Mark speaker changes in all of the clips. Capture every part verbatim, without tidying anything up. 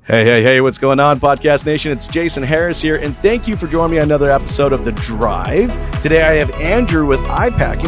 Speaker 1: Hey, hey, hey, what's going on, Podcast Nation? It's Jason Harris here, and thank you for joining me on another episode of The Drive. Today I have Andrew with iPacket.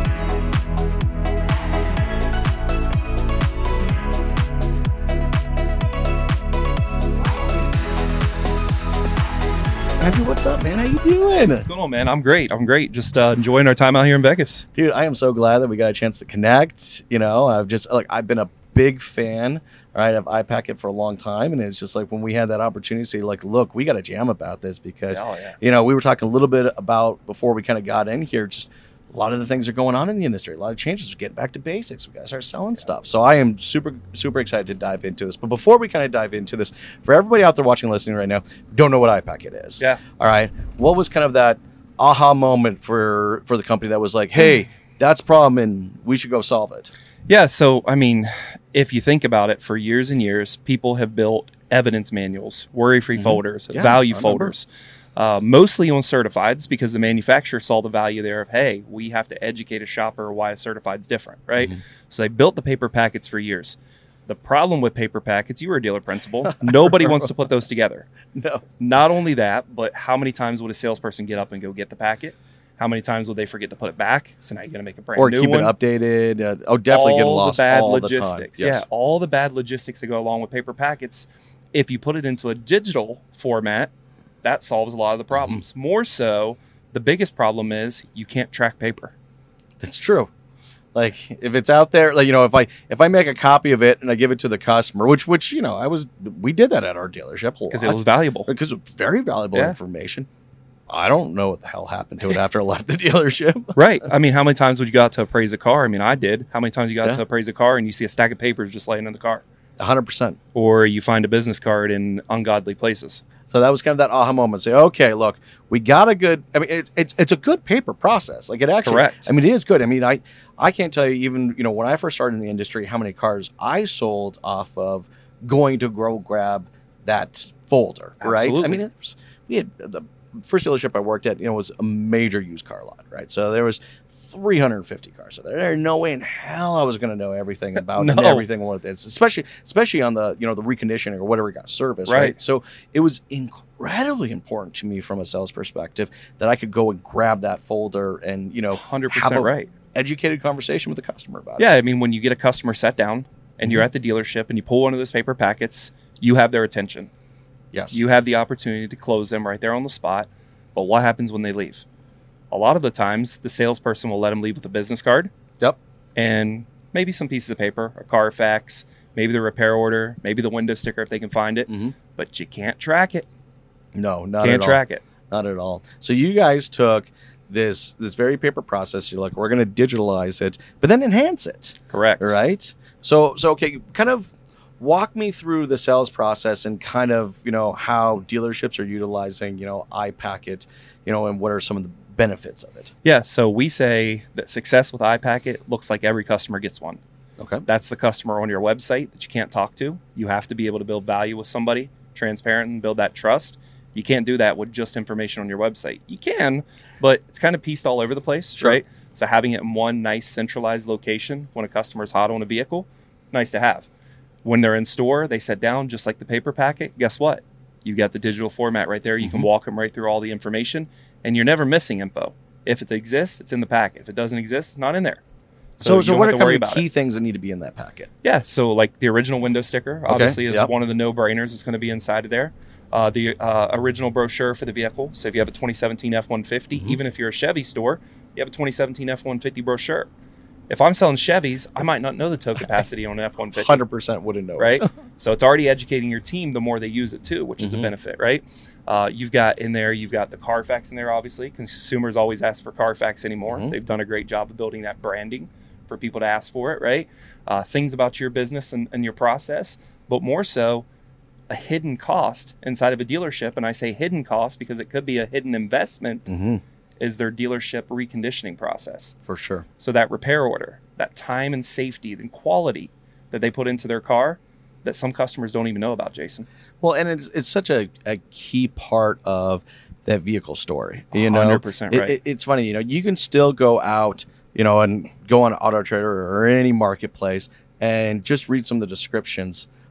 Speaker 1: Andrew, what's up, man? How you doing?
Speaker 2: What's going on, man? I'm great. I'm great. Just uh, enjoying our time out here in Vegas.
Speaker 1: Dude, I am so glad that we got a chance to connect. You know, I've just, like, I've been a big fan, right, of iPacket for a long time, and it's just like when we had that opportunity to say, like, look, we got to jam about this because,
Speaker 2: Oh, yeah.
Speaker 1: you know, we were talking a little bit about, before we kind of got in here, just a lot of the things are going on in the industry, a lot of changes. We're getting back to basics. We got to start selling stuff. So I am super, super excited to dive into this. But before we kind of dive into this, for everybody out there watching and listening right now, who don't know what iPacket is.
Speaker 2: Yeah.
Speaker 1: All right. What was kind of that aha moment for, for the company that was like, hey, that's a problem and we should go solve it?
Speaker 2: Yeah. So, I mean, if you think about it, for years and years, people have built evidence manuals, worry-free mm-hmm. folders,
Speaker 1: yeah,
Speaker 2: value folders, uh, mostly on certifieds because the manufacturer saw the value there of, hey, we have to educate a shopper why a certified is different, right? Mm-hmm. So they built the paper packets for years. The problem with paper packets, you were a dealer principal, nobody wants to put those together.
Speaker 1: No.
Speaker 2: Not only that, but how many times would a salesperson get up and go get the packet? How many times will they forget to put it back? So now you're going to make a brand
Speaker 1: or
Speaker 2: new
Speaker 1: keep
Speaker 2: one.
Speaker 1: it updated. Uh, oh, definitely
Speaker 2: all
Speaker 1: get lost
Speaker 2: the bad
Speaker 1: all
Speaker 2: logistics.
Speaker 1: the time. Yes.
Speaker 2: Yeah, all the bad logistics that go along with paper packets. If you put it into a digital format, that solves a lot of the problems. Mm-hmm. More so, the biggest problem is you can't track paper.
Speaker 1: That's true. Like if it's out there, like, you know, if I if I make a copy of it and I give it to the customer, which which you know I was we did that at our dealership
Speaker 2: because it was valuable.
Speaker 1: Because it was very valuable
Speaker 2: yeah.
Speaker 1: information. I don't know what the hell happened to it after I left the dealership.
Speaker 2: Right. I mean, how many times would you go out to appraise a car? I mean, I did. How many times you got
Speaker 1: yeah.
Speaker 2: to appraise a car and you see a stack of papers just laying in the car?
Speaker 1: one hundred percent.
Speaker 2: Or you find a business card in ungodly places.
Speaker 1: So that was kind of that aha moment. Say, okay, look, we got a good, I mean, it's it's, it's a good paper process. Like it actually,
Speaker 2: Correct.
Speaker 1: I mean, it is good. I mean, I, I can't tell you even, you know, when I first started in the industry, how many cars I sold off of going to go grab that folder, right?
Speaker 2: Absolutely.
Speaker 1: I mean, it was, we had the first dealership I worked at, you know, was a major used car lot, right? So there was three hundred fifty cars. So there's no way in hell I was going to know everything about
Speaker 2: no.
Speaker 1: and everything what it is, especially especially on the, you know, the reconditioning or whatever got service, right. right? So it was incredibly important to me from a sales perspective that I could go and grab that folder and, you know,
Speaker 2: one hundred percent
Speaker 1: have a
Speaker 2: right.
Speaker 1: educated conversation with the customer about
Speaker 2: yeah,
Speaker 1: it.
Speaker 2: Yeah, I mean, when you get a customer sat down and mm-hmm. you're at the dealership and you pull one of those paper packets, you have their attention.
Speaker 1: Yes.
Speaker 2: You have the opportunity to close them right there on the spot. But what happens when they leave? A lot of the times, the salesperson will let them leave with a business card.
Speaker 1: Yep.
Speaker 2: And maybe some pieces of paper, a Carfax, maybe the repair order, maybe the window sticker if they can find it.
Speaker 1: Mm-hmm.
Speaker 2: But you can't track it.
Speaker 1: No, not
Speaker 2: can't
Speaker 1: at
Speaker 2: track
Speaker 1: all.
Speaker 2: it.
Speaker 1: Not at all. So you guys took this this very paper process. You're like, we're going to digitalize it, but then enhance it.
Speaker 2: Correct.
Speaker 1: Right? So, so okay, kind of walk me through the sales process and kind of, you know, how dealerships are utilizing, you know, iPacket, you know, and what are some of the benefits of it?
Speaker 2: Yeah, so we say that success with iPacket looks like every customer gets one.
Speaker 1: Okay.
Speaker 2: That's the customer on your website that you can't talk to. You have to be able to build value with somebody, transparent, and build that trust. You can't do that with just information on your website. You can, but it's kind of pieced all over the place,
Speaker 1: sure.
Speaker 2: right? So having it in one nice centralized location when a customer's hot on a vehicle, nice to have. When they're in store, they sit down just like the paper packet. Guess what? You got the digital format right there. You mm-hmm. can walk them right through all the information, and you're never missing info. If it exists, it's in the packet. If it doesn't exist, it's not in there.
Speaker 1: So, so, so what are kind of the key it. things that need to be in that packet?
Speaker 2: Yeah, so like the original window sticker,
Speaker 1: okay.
Speaker 2: obviously, is
Speaker 1: yep.
Speaker 2: one of the no-brainers that's going to be inside of there. Uh, the uh, original brochure for the vehicle. So if you have a twenty seventeen F one fifty, mm-hmm. even if you're a Chevy store, you have a twenty seventeen F one fifty brochure. If I'm selling Chevys, I might not know the tow capacity on an F one fifty.
Speaker 1: one hundred percent wouldn't know
Speaker 2: right?
Speaker 1: it.
Speaker 2: So it's already educating your team the more they use it too, which is mm-hmm. a benefit, right? Uh, you've got in there, you've got the Carfax in there, obviously. Consumers always ask for Carfax anymore. Mm-hmm. They've done a great job of building that branding for people to ask for it, right? Uh, things about your business and, and your process, but more so, a hidden cost inside of a dealership. And I say hidden cost because it could be a hidden investment. Mm-hmm. Is their dealership reconditioning process.
Speaker 1: For sure.
Speaker 2: So that repair order, that time and safety and quality that they put into their car that some customers don't even know about, Jason.
Speaker 1: Well, and it's it's such a, a key part of that vehicle story. You know,
Speaker 2: one hundred percent right.
Speaker 1: It, it, it's funny, you know, you can still go out, you know, and go on Auto Trader or any marketplace and just read some of the descriptions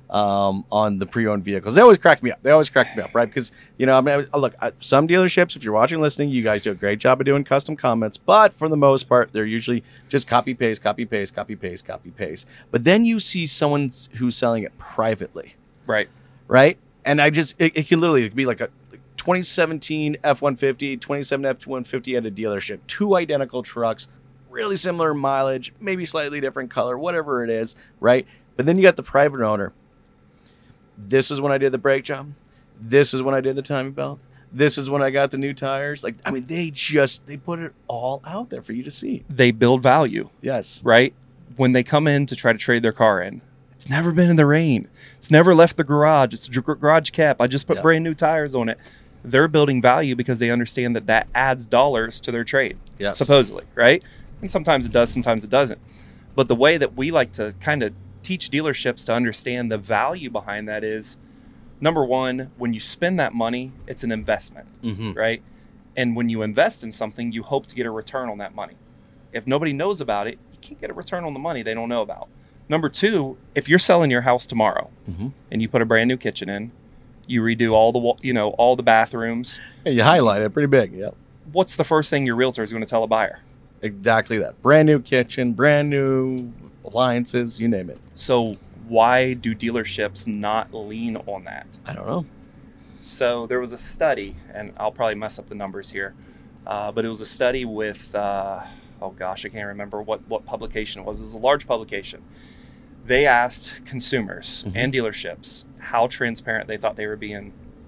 Speaker 1: um, on the pre-owned vehicles. They always crack me up. They always crack me up, right? Because, you know, I mean, look, some dealerships, if you're watching, listening, you guys do a great job of doing custom comments, but for the most part, they're usually just copy, paste, copy, paste, copy, paste, copy, paste. But then you see someone who's selling it privately.
Speaker 2: Right.
Speaker 1: Right? And I just, it, it can literally be like a twenty seventeen F one fifty, twenty-seven F one fifty at a dealership, two identical trucks, really similar mileage, maybe slightly different color, whatever it is, right? But then you got the private owner. This is when I did the brake job. This is when I did the timing belt. This is when I got the new tires. Like, I mean, they just, they put it all out there for you to see.
Speaker 2: They build value.
Speaker 1: Yes.
Speaker 2: Right? When they come in to try to trade their car in, it's never been in the rain. It's never left the garage. It's a garage cap. I just put
Speaker 1: Yep.
Speaker 2: brand new tires on it. They're building value because they understand that that adds dollars to their trade,
Speaker 1: Yes.
Speaker 2: supposedly, right? And sometimes it does, sometimes it doesn't. But the way that we like to kind of teach dealerships to understand the value behind that is, number one, when you spend that money, it's an investment,
Speaker 1: Mm-hmm.
Speaker 2: right? And when you invest in something, you hope to get a return on that money. If nobody knows about it, you can't get a return on the money they don't know about. Number two, if you're selling your house tomorrow
Speaker 1: Mm-hmm.
Speaker 2: and you put a brand new kitchen in, you redo all the wa- you know all the bathrooms,
Speaker 1: Yeah, you highlight it pretty big. Yep.
Speaker 2: what's the first thing your realtor is going to tell a buyer?
Speaker 1: Exactly that. Brand new kitchen, brand new appliances, you name it.
Speaker 2: So why do dealerships not lean on that?
Speaker 1: I don't know.
Speaker 2: So there was a study, and I'll probably mess up the numbers here, uh, but it was a study with, uh, oh gosh, I can't remember what, what publication it was. It was a large publication. They asked consumers
Speaker 1: Mhm.
Speaker 2: and dealerships how transparent they thought they were being,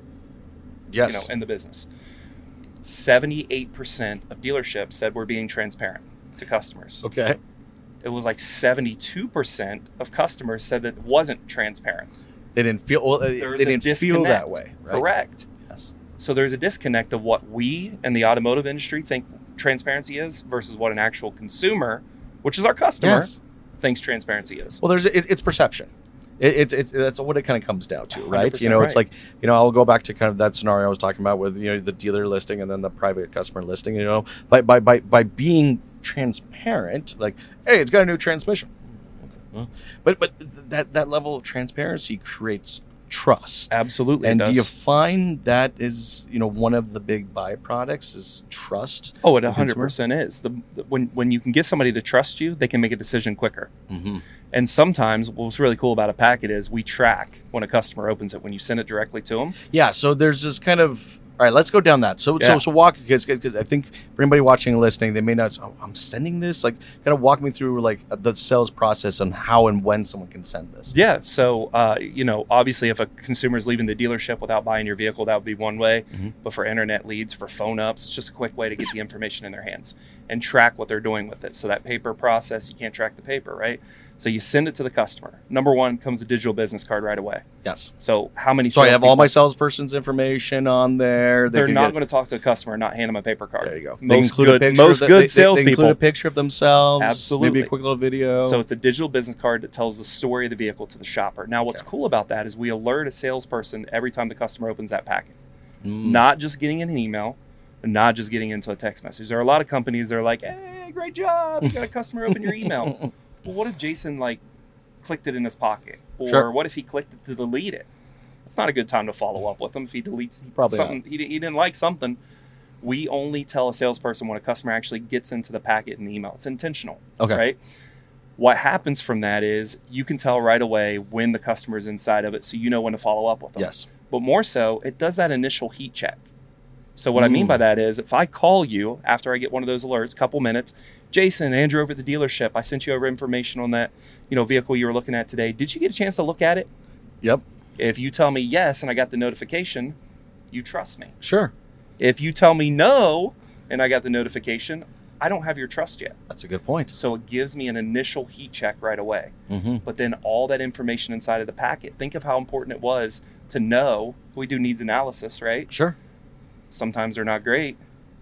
Speaker 1: Yes.
Speaker 2: you know, in the business. seventy-eight percent of dealerships said we're being transparent to customers.
Speaker 1: Okay.
Speaker 2: It was like seventy-two percent of customers said that it wasn't transparent.
Speaker 1: They didn't feel. Well, they
Speaker 2: There's
Speaker 1: they
Speaker 2: a
Speaker 1: didn't feel
Speaker 2: disconnect.
Speaker 1: that way. Right?
Speaker 2: Correct.
Speaker 1: Yes.
Speaker 2: So there's a disconnect of what we and the automotive industry think transparency is versus what an actual consumer, which is our customer,
Speaker 1: Yes.
Speaker 2: thinks transparency is.
Speaker 1: Well, there's it, it's perception. It, it's it's that's what it kind of comes down to, right?
Speaker 2: one hundred percent
Speaker 1: You know, it's
Speaker 2: right.
Speaker 1: like, you know, I'll go back to kind of that scenario I was talking about with, you know, the dealer listing and then the private customer listing. You know, by by by by being transparent, like, hey, it's got a new transmission. Okay. Well, but but that that level of transparency creates trust.
Speaker 2: Absolutely.
Speaker 1: And
Speaker 2: it
Speaker 1: do
Speaker 2: does.
Speaker 1: you find that is, you know, one of the big byproducts is trust?
Speaker 2: Oh, it
Speaker 1: the
Speaker 2: one hundred
Speaker 1: consumer?
Speaker 2: percent is. The, the, when, when you can get somebody to trust you, they can make a decision quicker.
Speaker 1: Mm-hmm.
Speaker 2: And sometimes what's really cool about a packet is we track when a customer opens it, when you send it directly to them.
Speaker 1: Yeah, so there's this kind of, all right, let's go down that. So
Speaker 2: Yeah.
Speaker 1: so so walk, because because I think for anybody watching and listening, they may not say, oh, I'm sending this. Like, kind of walk me through like the sales process on how and when someone can send this.
Speaker 2: Yeah. So, uh, you know, obviously if a consumer is leaving the dealership without buying your vehicle, that would be one way.
Speaker 1: Mhm.
Speaker 2: But for internet leads, for phone ups, it's just a quick way to get the information in their hands and track what they're doing with it. So that paper process, you can't track the paper, right? So you send it to the customer. Number one comes a digital business card right away.
Speaker 1: Yes.
Speaker 2: So how many
Speaker 1: So I have all
Speaker 2: salespeople-
Speaker 1: my salesperson's information on there. They
Speaker 2: They're
Speaker 1: can
Speaker 2: not
Speaker 1: get-
Speaker 2: going to talk to a customer and not hand them a paper card.
Speaker 1: There you go. They
Speaker 2: Most
Speaker 1: include a
Speaker 2: good,
Speaker 1: picture
Speaker 2: most
Speaker 1: that-
Speaker 2: good
Speaker 1: they- they-
Speaker 2: salespeople.
Speaker 1: They include a picture of themselves.
Speaker 2: Absolutely.
Speaker 1: Maybe a quick little video.
Speaker 2: So it's a digital business card that tells the story of the vehicle to the shopper. Now, what's
Speaker 1: Okay.
Speaker 2: cool about that is we alert a salesperson every time the customer opens that packet.
Speaker 1: Mm.
Speaker 2: Not just getting in an email, and not just getting into a text message. There are a lot of companies that are like, hey, great job. You got a customer open your email. Well, what if Jason like clicked it in his pocket? Or
Speaker 1: Sure.
Speaker 2: what if he clicked it to delete it? It's not a good time to follow up with him if he deletes
Speaker 1: Probably
Speaker 2: something. He, he didn't like something. We only tell a salesperson when a customer actually gets into the packet in the email. It's intentional,
Speaker 1: Okay.
Speaker 2: right? What happens from that is you can tell right away when the customer's inside of it, so you know when to follow up with them.
Speaker 1: Yes.
Speaker 2: But more so, it does that initial heat check. So what I mean
Speaker 1: Mm.
Speaker 2: by that is if I call you after I get one of those alerts, couple minutes, Jason, Andrew over at the dealership, I sent you over information on that, you know, vehicle you were looking at today. Did you get a chance to look at it?
Speaker 1: Yep.
Speaker 2: If you tell me yes and I got the notification, you trust me.
Speaker 1: Sure.
Speaker 2: If you tell me no and I got the notification, I don't have your trust yet.
Speaker 1: That's a good point.
Speaker 2: So it gives me an initial heat check right away.
Speaker 1: Mm-hmm.
Speaker 2: But then all that information inside of the packet, think of how important it was to know. We do needs analysis, right?
Speaker 1: Sure.
Speaker 2: Sometimes they're not great.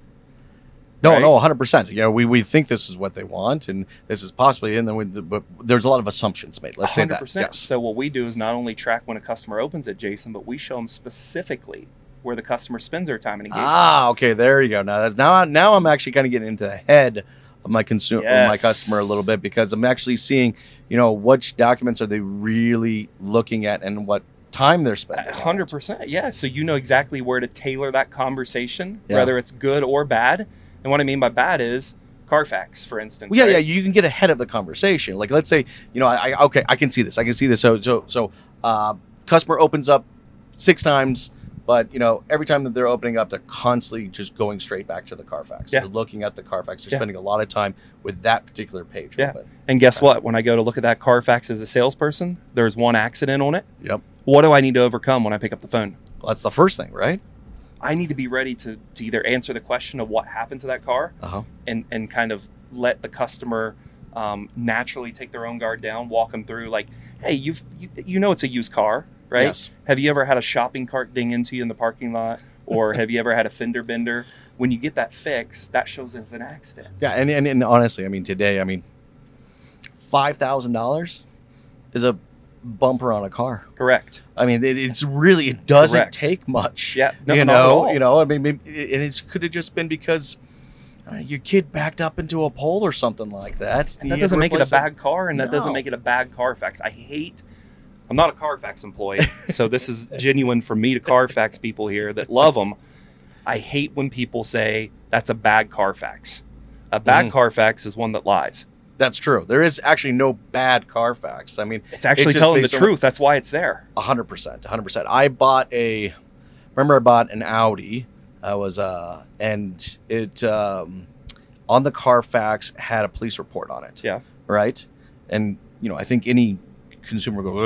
Speaker 1: No,
Speaker 2: Right?
Speaker 1: no, one hundred percent. You know, we, we think this is what they want, and this is possibly, and then we, but there's a lot of assumptions made. Let's say
Speaker 2: one hundred
Speaker 1: that.
Speaker 2: percent.
Speaker 1: Yes.
Speaker 2: So what we do is not only track when a customer opens it, Jason, but we show them specifically where the customer spends their time and engagement.
Speaker 1: Ah, okay, there you go. Now that's now now I'm actually kind of getting into the head of my consumer,
Speaker 2: Yes.
Speaker 1: my customer a little bit, because I'm actually seeing, you know, which documents are they really looking at and what time they're spending.
Speaker 2: one hundred percent. Yeah. So you know exactly where to tailor that conversation,
Speaker 1: Yeah.
Speaker 2: whether it's good or bad. And what I mean by bad is Carfax, for instance.
Speaker 1: Well, yeah,
Speaker 2: right?
Speaker 1: yeah, you can get ahead of the conversation. Like, let's say, you know, I, I okay, I can see this. I can see this. So, so, so, uh, customer opens up six times, but you know, every time that they're opening up, they're constantly just going straight back to the Carfax.
Speaker 2: Yeah.
Speaker 1: They're looking at the Carfax. They're
Speaker 2: Yeah.
Speaker 1: spending a lot of time with that particular page.
Speaker 2: Yeah.
Speaker 1: Open.
Speaker 2: And guess what? When I go to look at that Carfax as a salesperson, there's one accident on it.
Speaker 1: Yep.
Speaker 2: What do I need to overcome when I pick up the phone?
Speaker 1: Well, that's the first thing, right?
Speaker 2: I need to be ready to, to either answer the question of what happened to that car
Speaker 1: Uh huh.
Speaker 2: and, and kind of let the customer um, naturally take their own guard down, walk them through like, hey, you've, you you know it's a used car, right?
Speaker 1: Yes.
Speaker 2: Have you ever had a shopping cart ding into you in the parking lot? Or have you ever had a fender bender? When you get that fixed, that shows as an accident.
Speaker 1: Yeah, and, and and honestly, I mean, today, I mean, five thousand dollars is a bumper on a car.
Speaker 2: Correct.
Speaker 1: I mean, it, it's really it doesn't
Speaker 2: Correct.
Speaker 1: take much.
Speaker 2: Yeah, no,
Speaker 1: you
Speaker 2: not at
Speaker 1: know,
Speaker 2: all.
Speaker 1: you know. I mean, maybe, and it could have just been because uh, your kid backed up into a pole or something like that.
Speaker 2: And
Speaker 1: You
Speaker 2: that doesn't make it a
Speaker 1: replace
Speaker 2: bad car, and that doesn't
Speaker 1: No.
Speaker 2: make it a bad Carfax. I hate. I'm not a Carfax employee, so this is genuine for me to Carfax people here that love them. I hate when people say that's a bad Carfax. A bad
Speaker 1: Mhm.
Speaker 2: Carfax is one that lies.
Speaker 1: That's true. There is actually no bad Carfax. I mean,
Speaker 2: It's actually
Speaker 1: just
Speaker 2: telling the
Speaker 1: based on-
Speaker 2: truth. That's why it's there.
Speaker 1: A hundred percent, a hundred percent. I bought a. Remember, I bought an Audi. I was uh, and it um, on the Carfax had a police report on it.
Speaker 2: Yeah.
Speaker 1: Right. And you know, I think any consumer go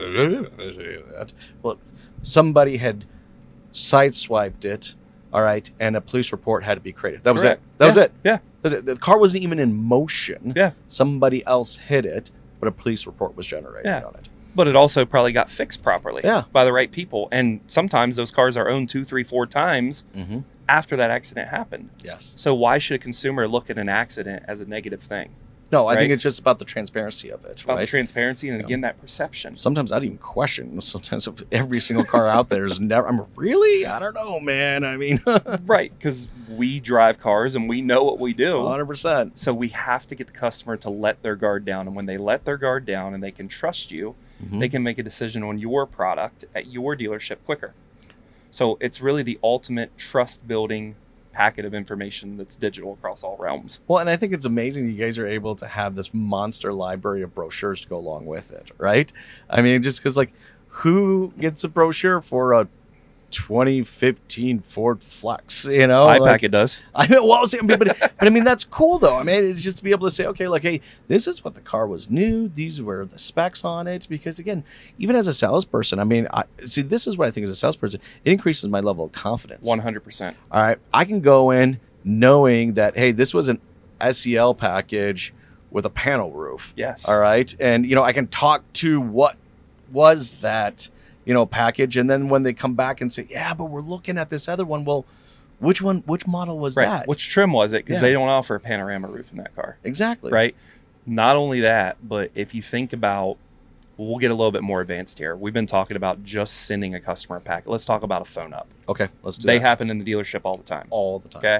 Speaker 1: that. Well, somebody had sideswiped it. All right, and a police report had to be created. That was
Speaker 2: Correct.
Speaker 1: it. That was
Speaker 2: Yeah.
Speaker 1: it.
Speaker 2: Yeah.
Speaker 1: That was it. The car wasn't even in motion.
Speaker 2: Yeah.
Speaker 1: Somebody else hit it, but a police report was generated
Speaker 2: Yeah.
Speaker 1: on it.
Speaker 2: But it also probably got fixed properly
Speaker 1: Yeah.
Speaker 2: by the right people. And sometimes those cars are owned two, three, four times
Speaker 1: Mm-hmm.
Speaker 2: after that accident happened.
Speaker 1: Yes.
Speaker 2: So why should a consumer look at an accident as a negative thing?
Speaker 1: No, I
Speaker 2: Right?
Speaker 1: think it's just about the transparency of it,
Speaker 2: It's about
Speaker 1: right?
Speaker 2: the transparency and
Speaker 1: Yeah.
Speaker 2: again that perception.
Speaker 1: Sometimes I'd even question. Sometimes if every single car out there is never. I'm really. I don't know, man. I mean,
Speaker 2: Right, because we drive cars and we know what we do.
Speaker 1: one hundred percent.
Speaker 2: So we have to get the customer to let their guard down. And when they let their guard down and they can trust you,
Speaker 1: Mm-hmm.
Speaker 2: they can make a decision on your product at your dealership quicker. So it's really the ultimate trust building packet of information that's digital across all realms.
Speaker 1: Well, and I think it's amazing you guys are able to have this monster library of brochures to go along with it, right? I mean, just because, like, who gets a brochure for a twenty fifteen Ford Flex? You know,
Speaker 2: iPacket
Speaker 1: like,
Speaker 2: does.
Speaker 1: I mean, well, see, but, but, but I mean, that's cool though. I mean, it's just to be able to say, okay, like, hey, this is what the car was new. These were the specs on it. Because again, even as a salesperson, I mean, I see, this is what I think as a salesperson, it increases my level of confidence.
Speaker 2: one hundred percent.
Speaker 1: All right, I can go in knowing that, hey, this was an S E L package with a panel roof.
Speaker 2: Yes.
Speaker 1: All right, and you know, I can talk to what was that, you know, package, and then when they come back and say, yeah, but we're looking at this other one, well, which one, which model was
Speaker 2: Right.
Speaker 1: that?
Speaker 2: Which trim was it? Because
Speaker 1: Yeah.
Speaker 2: they don't offer a panorama roof in that car.
Speaker 1: exactly
Speaker 2: Right. Not only that, but if you think about, we'll get a little bit more advanced here. We've been talking about just sending a customer a packet. Let's talk about a phone up.
Speaker 1: Okay, let's do
Speaker 2: They
Speaker 1: that
Speaker 2: happen in the dealership all the time.
Speaker 1: all the time.
Speaker 2: Okay.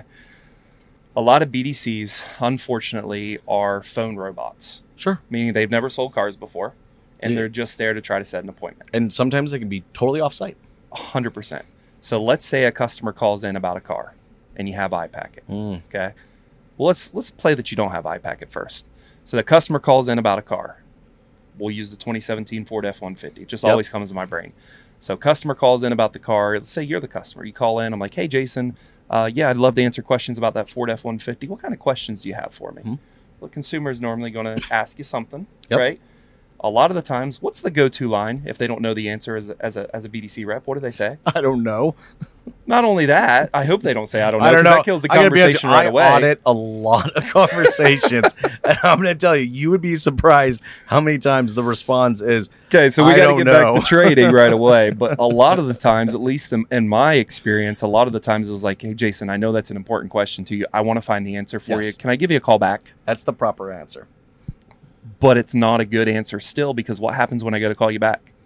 Speaker 2: A lot of B D Cs, unfortunately, are phone robots,
Speaker 1: Sure,
Speaker 2: meaning they've never sold cars before, and
Speaker 1: Yeah.
Speaker 2: they're just there to try to set an appointment.
Speaker 1: and sometimes they can be totally off-site.
Speaker 2: one hundred percent. So let's say a customer calls in about a car, and you have iPacket.
Speaker 1: Mm.
Speaker 2: Okay. Well, let's let's play that you don't have iPacket first. So the customer calls in about a car. We'll use the twenty seventeen Ford F one fifty. It just
Speaker 1: Yep.
Speaker 2: always comes to my brain. So customer calls in about the car. Let's say you're the customer. You call in. I'm like, hey, Jason, uh, yeah, I'd love to answer questions about that Ford F one fifty. What kind of questions do you have for me?
Speaker 1: Mhm.
Speaker 2: Well, consumer is normally going to ask you something,
Speaker 1: Yep.
Speaker 2: right? A lot of the times, what's the go-to line if they don't know the answer as a, as a, as a B D C rep? What do they say?
Speaker 1: I don't know.
Speaker 2: Not only that, I hope they don't say I don't know.
Speaker 1: I don't
Speaker 2: 'cause
Speaker 1: know.
Speaker 2: That kills the
Speaker 1: I gotta be honest,
Speaker 2: conversation right
Speaker 1: I
Speaker 2: away.
Speaker 1: audit a lot of conversations, and I'm going to tell you, you would be surprised how many times the response is,
Speaker 2: Okay, so we
Speaker 1: I
Speaker 2: got to
Speaker 1: don't
Speaker 2: get
Speaker 1: know.
Speaker 2: back to trading right away. But a lot of the times, at least in, in my experience, a lot of the times it was like, hey, Jason, I know that's an important question to you. I want to find the answer for
Speaker 1: Yes.
Speaker 2: you. Can I give you a call back?
Speaker 1: that's the proper answer.
Speaker 2: But it's not a good answer still because what happens when I go to call you back?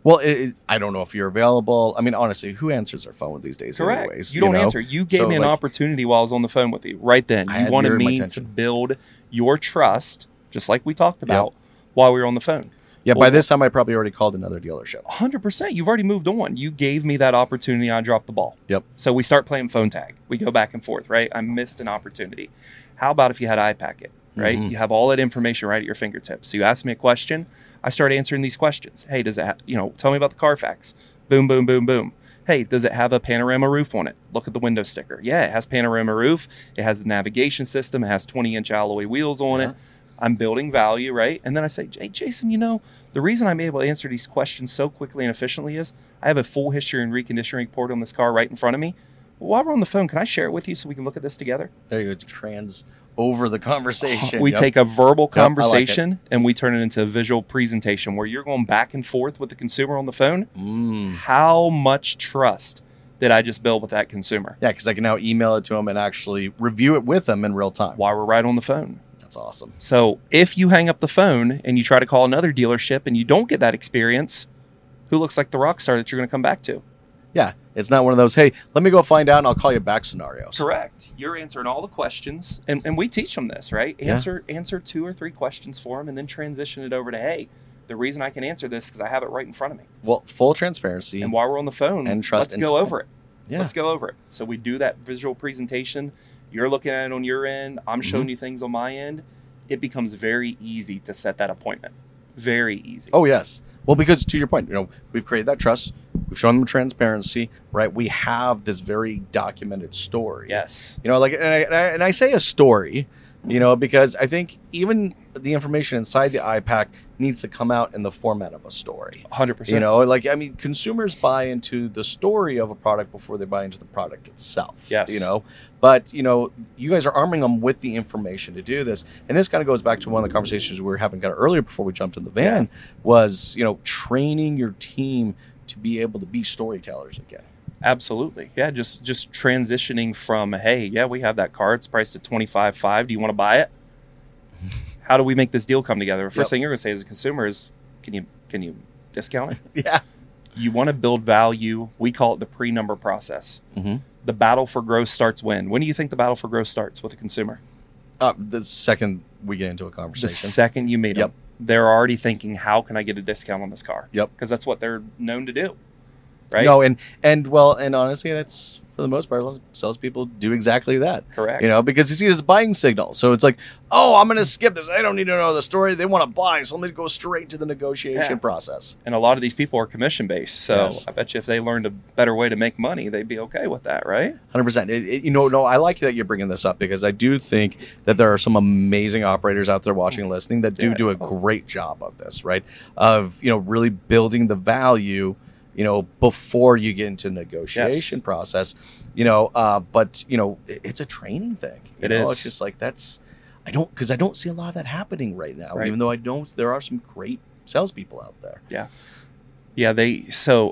Speaker 1: Well, it, it, I don't know if you're available. I mean, honestly, who answers their phone these days?
Speaker 2: Correct.
Speaker 1: Anyways,
Speaker 2: you don't
Speaker 1: know?
Speaker 2: answer. You gave
Speaker 1: so,
Speaker 2: me an
Speaker 1: like,
Speaker 2: opportunity while I was on the phone with you right then.
Speaker 1: I
Speaker 2: You
Speaker 1: had
Speaker 2: wanted
Speaker 1: your
Speaker 2: me to
Speaker 1: attention.
Speaker 2: build your trust, just like we talked about,
Speaker 1: Yep.
Speaker 2: while we were on the phone.
Speaker 1: Yeah,
Speaker 2: Well,
Speaker 1: by this time, I probably already called another dealership.
Speaker 2: one hundred percent. You've already moved on. You gave me that opportunity. I dropped the ball.
Speaker 1: Yep.
Speaker 2: So we start playing phone tag. We go back and forth, right? I missed an opportunity. How about if you had iPacket, right?
Speaker 1: Mhm.
Speaker 2: You have all that information right at your fingertips. So you ask me a question. I start answering these questions. Hey, does it, ha- you know, tell me about the Carfax. Boom, boom, boom, boom. Hey, does it have a panorama roof on it? Look at the window sticker. Yeah, it has panorama roof. It has the navigation system. It has twenty inch alloy wheels on
Speaker 1: Yeah.
Speaker 2: it. I'm building value, right? And then I say, hey, Jason, you know, the reason I'm able to answer these questions so quickly and efficiently is I have a full history and reconditioning report on this car right in front of me. While we're on the phone, can I share it with you so we can look at this together?
Speaker 1: There you go. Trans over the conversation.
Speaker 2: We
Speaker 1: Yep.
Speaker 2: take a verbal
Speaker 1: Yep, I like
Speaker 2: conversation and we turn it into a visual presentation where you're going back and forth with the consumer on the phone.
Speaker 1: Mm.
Speaker 2: How much trust did I just build with that consumer
Speaker 1: Yeah, because I can now email it to them and actually review it with them in real time.
Speaker 2: while we're right on the phone?
Speaker 1: That's awesome.
Speaker 2: So if you hang up the phone and you try to call another dealership and you don't get that experience, who looks like the rock star that you're going to come back to?
Speaker 1: Yeah, it's not one of those, hey, let me go find out and I'll call you back scenarios.
Speaker 2: Correct. You're answering all the questions, and, and we teach them this, right?
Speaker 1: Yeah.
Speaker 2: Answer answer two or three questions for them, and then transition it over to, hey, the reason I can answer this is because I have it right in front of me.
Speaker 1: Well, full transparency.
Speaker 2: And while we're on the phone,
Speaker 1: And trust
Speaker 2: let's
Speaker 1: and
Speaker 2: go
Speaker 1: time.
Speaker 2: over it.
Speaker 1: Yeah.
Speaker 2: Let's go over it. So we do that visual presentation. You're looking at it on your end. I'm showing
Speaker 1: Mm-hmm.
Speaker 2: you things on my end. It becomes very easy to set that appointment. Very easy.
Speaker 1: Oh, yes. Well, because to your point, you know, we've created that trust. We've shown them transparency, right? We have this very documented story.
Speaker 2: Yes.
Speaker 1: You know, like, and I, and I, and I say a story, you know, because I think even the information inside the iPack needs to come out in the format of a story.
Speaker 2: one hundred percent.
Speaker 1: You know, like, I mean, consumers buy into the story of a product before they buy into the product itself.
Speaker 2: Yes.
Speaker 1: You know, but, you know, you guys are arming them with the information to do this. And this kind of goes back to one of the conversations we were having kind of earlier before we jumped in the van was, you know, training your team to be able to be storytellers again.
Speaker 2: Absolutely. Yeah, just just transitioning from, hey, yeah, we have that car. It's priced at twenty-five five. Do you want to buy it? How do we make this deal come together? The first
Speaker 1: Yep.
Speaker 2: thing you're going to say as a consumer is, can you can you discount it?
Speaker 1: Yeah.
Speaker 2: You want to build value. We call it the pre-number process.
Speaker 1: Mm-hmm.
Speaker 2: The battle for growth starts when? When do you think the battle for growth starts with a consumer?
Speaker 1: Uh, the second we get into a
Speaker 2: The
Speaker 1: conversation.
Speaker 2: second you meet
Speaker 1: Yep.
Speaker 2: them. They're already thinking, how can I get a discount on this car?
Speaker 1: Yep.
Speaker 2: Because that's what they're known to do. Right?
Speaker 1: No, and and well, and honestly, that's for the most part, a lot of salespeople do exactly that.
Speaker 2: Correct.
Speaker 1: You know, because you see it as a buying signal. So it's like, oh, I'm going to skip this. I don't need to know the story. They want to buy, so let me go straight to the negotiation
Speaker 2: Yeah.
Speaker 1: process.
Speaker 2: And a lot of these people are commission based. So
Speaker 1: Yes.
Speaker 2: I bet you if they learned a better way to make money, they'd be okay with that, right?
Speaker 1: one hundred percent. It, it, you know, no, I like that you're bringing this up because I do think that there are some amazing operators out there watching and listening that do
Speaker 2: Yeah.
Speaker 1: do a great job of this, right? Of, you know, really building the value, you know, before you get into negotiation
Speaker 2: Yes.
Speaker 1: process, you know, uh, but, you know, it, it's a training thing. You
Speaker 2: It
Speaker 1: know,
Speaker 2: is.
Speaker 1: It's just like that's, I don't, because I don't see a lot of that happening right now,
Speaker 2: Right.
Speaker 1: even though I don't, there are some great salespeople out there.
Speaker 2: Yeah. Yeah, they so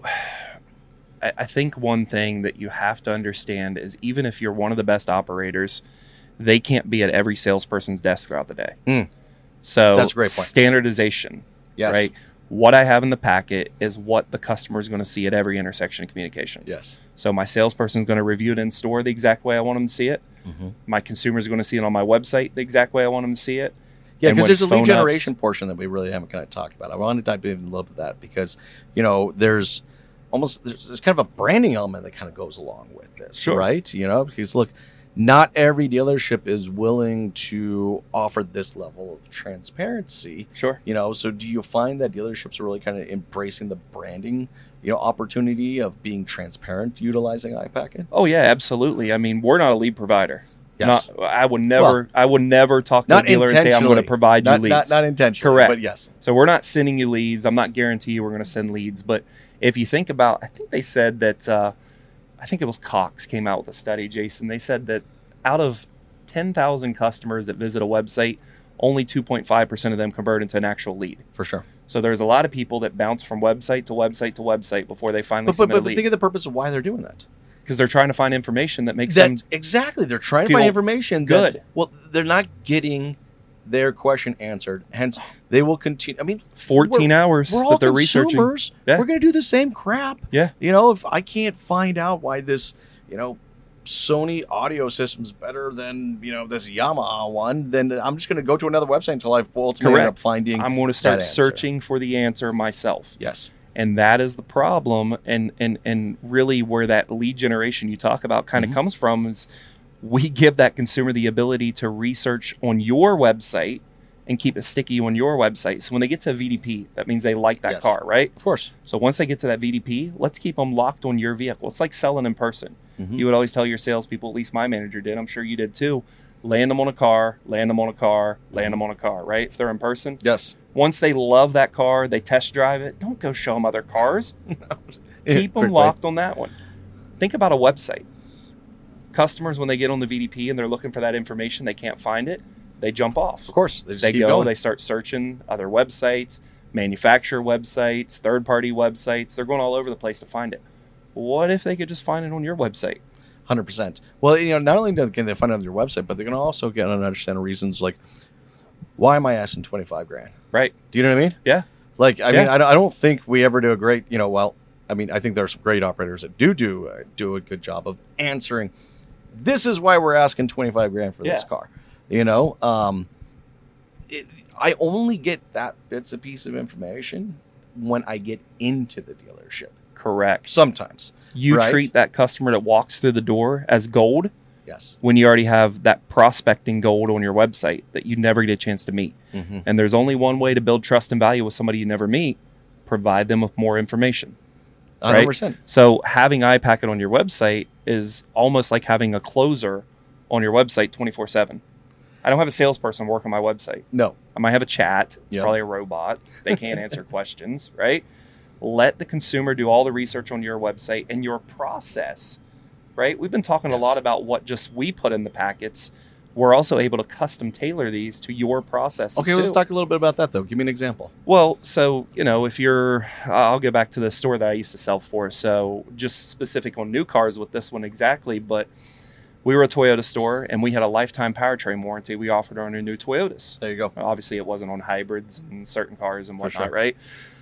Speaker 2: I, I think one thing that you have to understand is even if you're one of the best operators, they can't be at every salesperson's desk throughout the day.
Speaker 1: Mm.
Speaker 2: So
Speaker 1: That's a great point.
Speaker 2: standardization.
Speaker 1: Yes.
Speaker 2: Right. What I have in the packet is what the customer is going to see at every intersection of communication.
Speaker 1: Yes.
Speaker 2: So my salesperson is going to review it in store the exact way I want them to see it.
Speaker 1: Mm-hmm.
Speaker 2: My consumers are going to see it on my website the exact way I want them to see it.
Speaker 1: Yeah,
Speaker 2: And
Speaker 1: because
Speaker 2: when
Speaker 1: there's a lead
Speaker 2: phone
Speaker 1: generation
Speaker 2: ups-
Speaker 1: portion that we really haven't kind of talked about. I want to dive in a little bit of that because, you know, there's almost there's, there's kind of a branding element that kind of goes along with this,
Speaker 2: Sure.
Speaker 1: right? You know, because look, not every dealership is willing to offer this level of transparency.
Speaker 2: Sure.
Speaker 1: You know, so do you find that dealerships are really kind of embracing the branding, you know, opportunity of being transparent utilizing iPacket?
Speaker 2: Oh yeah, absolutely. I mean, we're not a lead provider.
Speaker 1: Yes.
Speaker 2: Not, I would never.
Speaker 1: Well,
Speaker 2: I would never talk to a
Speaker 1: Not
Speaker 2: dealer and say I'm going
Speaker 1: intentionally.
Speaker 2: to provide you
Speaker 1: Not,
Speaker 2: leads.
Speaker 1: not, not intentionally,
Speaker 2: Correct.
Speaker 1: but yes.
Speaker 2: So we're not sending you leads. I'm not guaranteeing you we're going to send leads. But if you think about, I think they said that. Uh, I think it was Cox came out with a study, Jason. They said that out of ten thousand customers that visit a website, only two point five percent of them convert into an actual lead.
Speaker 1: For sure.
Speaker 2: So there's a lot of people that bounce from website to website to website before they finally
Speaker 1: But, but,
Speaker 2: submit
Speaker 1: but
Speaker 2: a lead.
Speaker 1: think of the purpose of why they're doing that.
Speaker 2: Because they're trying to find information that makes them
Speaker 1: That exactly. They're trying to
Speaker 2: feel
Speaker 1: find information.
Speaker 2: good.
Speaker 1: That, well, they're not getting their question answered. Hence, they will continue. I mean,
Speaker 2: fourteen
Speaker 1: we're,
Speaker 2: hours
Speaker 1: we're all
Speaker 2: that they're
Speaker 1: consumers.
Speaker 2: researching. Yeah.
Speaker 1: We're going to do the same crap.
Speaker 2: Yeah.
Speaker 1: You know, if I can't find out why this, you know, Sony audio system's better than, you know, this Yamaha one, then I'm just going to go to another website until I ultimately end up finding.
Speaker 2: I'm going to start searching for the answer myself.
Speaker 1: Yes.
Speaker 2: And that is the problem. And, and, and really where that lead generation you talk about kind of mm-hmm. comes from is we give that consumer the ability to research on your website and keep it sticky on your website. So when they get to a V D P, that means they like that
Speaker 1: yes.
Speaker 2: car, right?
Speaker 1: Of course.
Speaker 2: So once they get to that V D P, let's keep them locked on your vehicle. It's like selling in person. Mm-hmm. You would always tell your salespeople, at least my manager did, I'm sure you did too, land them on a car, land them on a car, land them on a car, right? If they're in person.
Speaker 1: Yes.
Speaker 2: Once they love that car, they test drive it, don't go show them other cars. Keep them locked way. on that one. Think about a website. Customers, when they get on the V D P and they're looking for that information, they can't find it, they jump off.
Speaker 1: Of course. They, just
Speaker 2: they
Speaker 1: keep
Speaker 2: go,
Speaker 1: going.
Speaker 2: They start searching other websites, manufacturer websites, third-party websites. They're going all over the place to find it. What if they could just find it on your website?
Speaker 1: one hundred percent. Well, you know, not only can they find it on your website, but they're going to also get and understand reasons like, why am I asking twenty-five grand?
Speaker 2: Right.
Speaker 1: Do you know what I mean?
Speaker 2: Yeah.
Speaker 1: Like, I
Speaker 2: yeah.
Speaker 1: mean, I don't think we ever do a great, you know, well, I mean, I think there's some great operators that do do, uh, do a good job of answering, this is why we're asking twenty-five grand for
Speaker 2: yeah.
Speaker 1: this car. You know, um, it, I only get that bits a piece of information when I get into the dealership.
Speaker 2: Correct.
Speaker 1: Sometimes.
Speaker 2: You
Speaker 1: right?
Speaker 2: treat that customer that walks through the door as gold.
Speaker 1: Yes.
Speaker 2: When you already have that prospecting gold on your website that you never get a chance to meet.
Speaker 1: Mm-hmm.
Speaker 2: And there's only one way to build trust and value with somebody you never meet. Provide them with more information.
Speaker 1: one hundred percent.
Speaker 2: Right? So having iPacket on your website is almost like having a closer on your website twenty-four seven. I don't have a salesperson work on my website.
Speaker 1: No.
Speaker 2: I might have a chat. It's
Speaker 1: yep.
Speaker 2: probably a robot. They can't answer questions, right? Let the consumer do all the research on your website and your process, right? We've been talking yes. a lot about what just we put in the packets. We're also able to custom tailor these to your processes.
Speaker 1: Okay,
Speaker 2: too.
Speaker 1: let's talk a little bit about that, though. Give me an example.
Speaker 2: Well, so, you know, if you're, uh, I'll go back to the store that I used to sell for. So just specific on new cars with this one exactly, but we were a Toyota store and we had a lifetime powertrain warranty we offered on our new Toyotas.
Speaker 1: There you go.
Speaker 2: Obviously, it wasn't on hybrids and certain cars and whatnot,
Speaker 1: sure.
Speaker 2: right?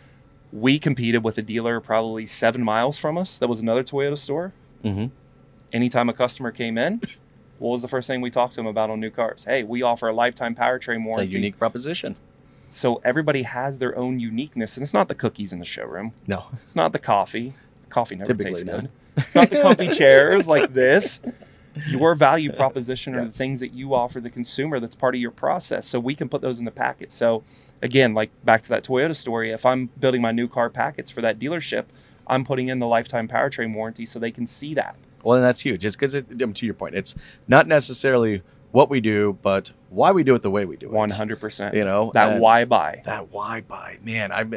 Speaker 2: We competed with a dealer probably seven miles from us. That was another Toyota store.
Speaker 1: Mm-hmm.
Speaker 2: Anytime a customer came in, what was the first thing we talked to them about on new cars? Hey, we offer a lifetime powertrain warranty.
Speaker 1: A unique proposition.
Speaker 2: So everybody has their own uniqueness. And it's not the cookies in the showroom.
Speaker 1: No.
Speaker 2: It's not the coffee. Coffee never
Speaker 1: Typically
Speaker 2: tastes
Speaker 1: not.
Speaker 2: good. It's not the comfy chairs like this. Your value proposition are
Speaker 1: yes.
Speaker 2: the things that you offer the consumer that's part of your process. So we can put those in the packet. So again, like back to that Toyota story, if I'm building my new car packets for that dealership, I'm putting in the lifetime powertrain warranty so they can see that.
Speaker 1: Well, and that's huge. It's because, it, to your point, it's not necessarily what we do, but why we do it the way we do it.
Speaker 2: one hundred percent.
Speaker 1: You know?
Speaker 2: That why buy.
Speaker 1: That why buy. Man, I've,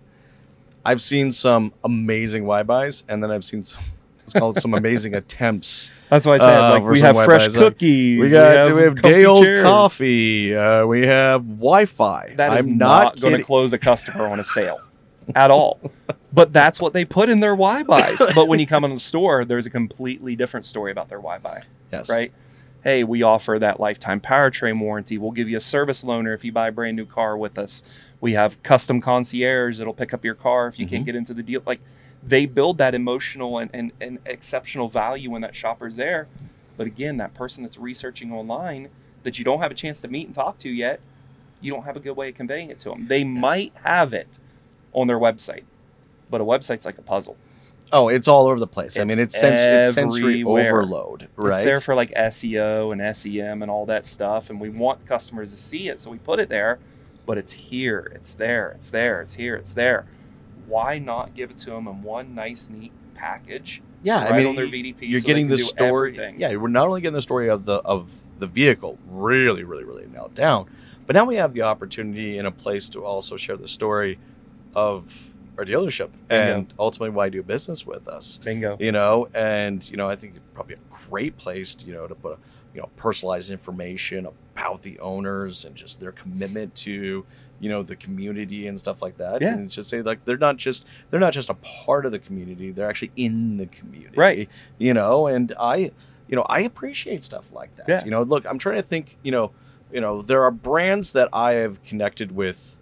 Speaker 1: I've seen some amazing why buys, and then I've seen some... It's called some amazing attempts.
Speaker 2: That's why I said,
Speaker 1: uh,
Speaker 2: like, we have fresh cookies.
Speaker 1: Like, we got,
Speaker 2: we have,
Speaker 1: we have day old coffee. Uh, we have Wi-Fi.
Speaker 2: That is
Speaker 1: I'm
Speaker 2: not,
Speaker 1: not
Speaker 2: going to close a customer on a sale at all. But that's what they put in their why buys. But when you come in the store, there's a completely different story about their why buy.
Speaker 1: Yes.
Speaker 2: Right? Hey, we offer that lifetime powertrain warranty. We'll give you a service loaner if you buy a brand new car with us. We have custom concierge that'll pick up your car if you mm-hmm. can't get into the deal. Like, they build that emotional and, and, and exceptional value when that shopper's there. But again, that person that's researching online that you don't have a chance to meet and talk to yet, you don't have a good way of conveying it to them. They yes. might have it on their website, but a website's like a puzzle.
Speaker 1: Oh, it's all over the place.
Speaker 2: It's
Speaker 1: I mean, it's, sens- it's sensory
Speaker 2: everywhere.
Speaker 1: overload, right?
Speaker 2: It's there for like S E O and S E M and all that stuff, and we want customers to see it, so we put it there, but it's here, it's there, it's there, it's here, it's there. Why not give it to them in one nice, neat package?
Speaker 1: Yeah,
Speaker 2: right
Speaker 1: I mean,
Speaker 2: on their V D P
Speaker 1: you're
Speaker 2: so
Speaker 1: getting the
Speaker 2: do
Speaker 1: story.
Speaker 2: Everything.
Speaker 1: Yeah, we're not only getting the story of the of the vehicle really, really, really nailed down, but now we have the opportunity in a place to also share the story of our dealership
Speaker 2: Bingo.
Speaker 1: And ultimately why do business with us.
Speaker 2: Bingo.
Speaker 1: You know, and you know, I think it's probably a great place to, you know, to put a, you know, personalized information about the owners and just their commitment to, you know, the community and stuff like that.
Speaker 2: Yeah.
Speaker 1: And just say like they're not just they're not just a part of the community, they're actually in the community.
Speaker 2: Right.
Speaker 1: You know, and I you know, I appreciate stuff like that.
Speaker 2: Yeah.
Speaker 1: You know, look, I'm trying to think, you know, you know, there are brands that I have connected with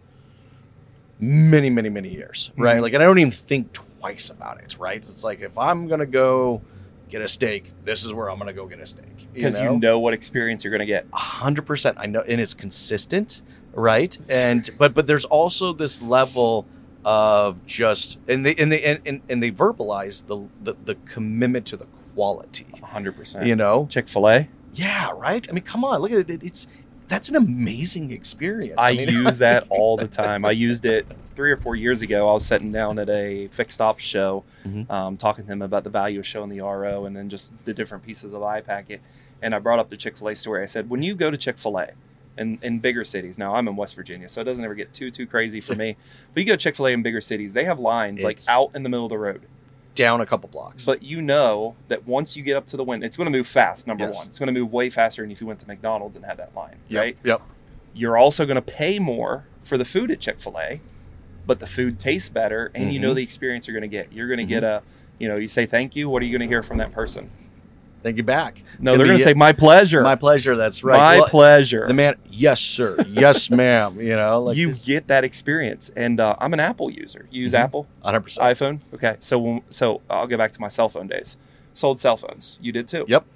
Speaker 1: many, many, many years, right?
Speaker 2: Mm-hmm.
Speaker 1: Like, and I don't even think twice about it, right? It's like, if I'm going to go get a steak, this is where I'm going to go get a steak.
Speaker 2: Because you,
Speaker 1: know?
Speaker 2: you know what experience you're going to get.
Speaker 1: A hundred percent. I know. And it's consistent, right? And, but, but there's also this level of just, and they, and they, and, and, and they verbalize the, the, the commitment to the quality.
Speaker 2: one hundred percent.
Speaker 1: You know?
Speaker 2: Chick-fil-A?
Speaker 1: Yeah, right? I mean, come on. Look at it. It's, that's an amazing experience.
Speaker 2: I,
Speaker 1: I mean,
Speaker 2: use that all the time. I used it three or four years ago. I was sitting down at a fixed ops show,
Speaker 1: Mhm.
Speaker 2: um, talking to him about the value of showing the R O and then just the different pieces of iPacket. And I brought up the Chick-fil-A story. I said, when you go to Chick-fil-A in, in bigger cities, now I'm in West Virginia, so it doesn't ever get too, too crazy for me. But you go to Chick-fil-A in bigger cities, they have lines like
Speaker 1: It's-
Speaker 2: out in the middle of the road.
Speaker 1: down a couple blocks.
Speaker 2: But you know that once you get up to the window, it's going to move fast, number
Speaker 1: Yes.
Speaker 2: one. It's going to move way faster than if you went to McDonald's and had that line,
Speaker 1: Yep,
Speaker 2: right?
Speaker 1: Yep.
Speaker 2: You're also going to pay more for the food at Chick-fil-A, but the food tastes better, and you know
Speaker 1: Mhm.
Speaker 2: the experience you're going to get. You're going to
Speaker 1: Mhm.
Speaker 2: get a, you know, you say thank you. What are you going to hear from that person?
Speaker 1: Thank you back.
Speaker 2: No,
Speaker 1: It's
Speaker 2: they're
Speaker 1: be-
Speaker 2: going to say, my pleasure.
Speaker 1: my pleasure. That's right.
Speaker 2: My
Speaker 1: Well,
Speaker 2: pleasure.
Speaker 1: The man, yes, sir. Yes, ma'am. You know, like
Speaker 2: you
Speaker 1: this-
Speaker 2: get that experience. And uh, I'm an Apple user. You use
Speaker 1: Mhm.
Speaker 2: Apple?
Speaker 1: one hundred percent.
Speaker 2: iPhone? Okay. So, when- so I'll go back to my cell phone days. Sold cell phones. You did too.
Speaker 1: Yep.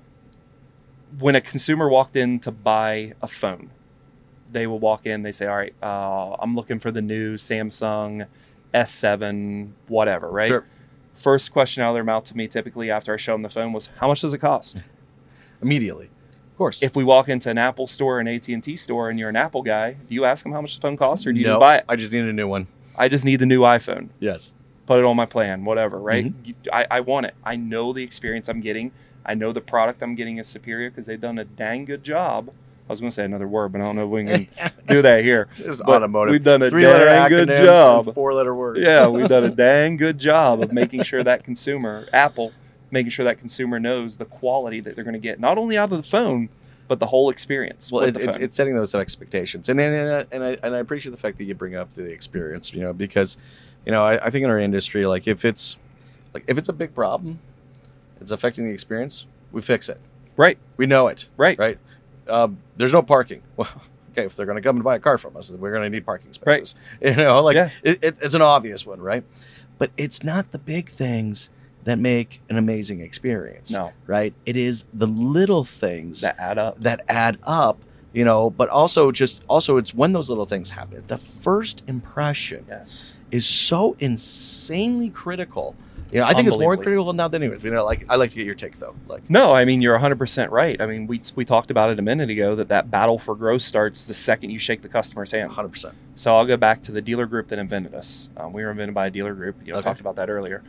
Speaker 2: When a consumer walked in to buy a phone, they will walk in, they say, all right, uh, I'm looking for the new Samsung S seven, whatever, right?
Speaker 1: Sure.
Speaker 2: First question out of their mouth to me typically after I show them the phone was, how much does it cost?
Speaker 1: Immediately. Of course.
Speaker 2: If we walk into an Apple store, an A T and T store, and you're an Apple guy, do you ask them how much the phone costs, or do you
Speaker 1: no,
Speaker 2: just buy it?
Speaker 1: I just need a new one.
Speaker 2: I just need the new iPhone.
Speaker 1: Yes.
Speaker 2: Put it on my plan, whatever, right?
Speaker 1: Mm-hmm.
Speaker 2: You- I, I want it. I know the experience I'm getting. I know the product I'm getting is superior because they've done a dang good job. I was going to say another word, but I don't know if we can do that here.
Speaker 1: This is
Speaker 2: But
Speaker 1: automotive.
Speaker 2: we've done a
Speaker 1: Three-letter
Speaker 2: dang good
Speaker 1: acronyms
Speaker 2: job.
Speaker 1: and four-letter words.
Speaker 2: Yeah, we've done a dang good job of making sure that consumer, Apple, making sure that consumer knows the quality that they're going to get, not only out of the phone, but the whole experience.
Speaker 1: Well,
Speaker 2: with
Speaker 1: it,
Speaker 2: the
Speaker 1: it's,
Speaker 2: phone.
Speaker 1: it's setting those expectations, and and, and, I, and I and I appreciate the fact that you bring up the experience, you know, because, you know, I, I think in our industry, like if it's like if it's a big problem, it's affecting the experience, we fix it.
Speaker 2: right,
Speaker 1: We know it.
Speaker 2: right,
Speaker 1: Right. Um, there's no parking. Well, okay, if they're going to come and buy a car from us, then we're going to need parking spaces. You know, like
Speaker 2: Yeah.
Speaker 1: it, it, it's an obvious one, right? But it's not the big things that make an amazing experience.
Speaker 2: No.
Speaker 1: Right? It is the little things
Speaker 2: that add up.
Speaker 1: that add up, you know, but also just also it's when those little things happen. The first impression
Speaker 2: Yes.
Speaker 1: is so insanely critical. You know, I think it's more
Speaker 2: Unbelievably.
Speaker 1: critical now than anyways. You know, like I like to get your take though. Like
Speaker 2: No, I mean, you're one hundred percent right. I mean, we, we talked about it a minute ago that that battle for growth starts the second you shake the customer's hand.
Speaker 1: one hundred percent.
Speaker 2: So I'll go back to the dealer group that invented us. Um, we were invented by a dealer group. You know,
Speaker 1: Okay.
Speaker 2: talked about that earlier.